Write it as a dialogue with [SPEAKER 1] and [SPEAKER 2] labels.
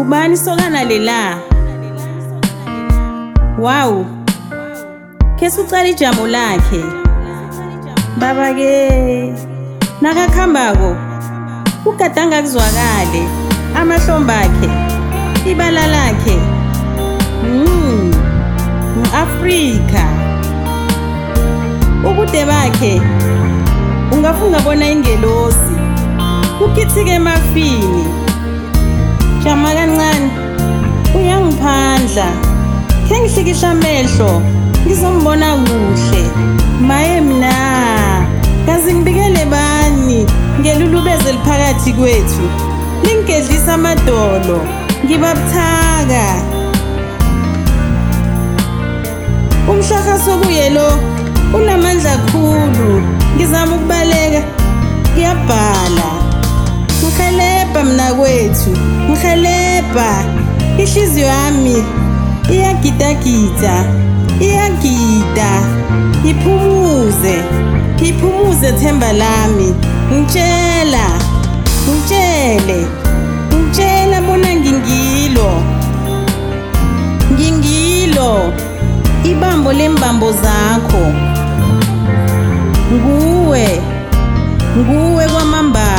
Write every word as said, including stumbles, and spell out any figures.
[SPEAKER 1] Ngubani sokana lela? Wow. Kese ucala ijamo lakhe. Baba ke nakakhambako ugadanga kuzwakale amahlombe akhe ibala lakhe. Mm. Afrika. Ubude bakhe ungafunga bona ingelosi. Ukithike emafini. Jama kancane uyangiphandla. Ke ngihlikihla amehlo ngizombona kuhle. Maye mina kazi ngibikele bani ngelulubeze liphakathi kwethu. Lingedlisa amadolo ngibabuthaka. Umhlaka sokuye lo unamandla kakhulu. Ngizama ukubaleka ngiyabhala. Ngikhelebha mina kwethu, ngikhelebha. Ihliziyo yami iyagidagida, iyagida. Iphumuze, iphumuze themba lami. Ngitshela, ngitshele, ngitshela bona ngingilo. Ngingilo, ibambo lembambo zakho. Nguwe, nguwe kwamamba.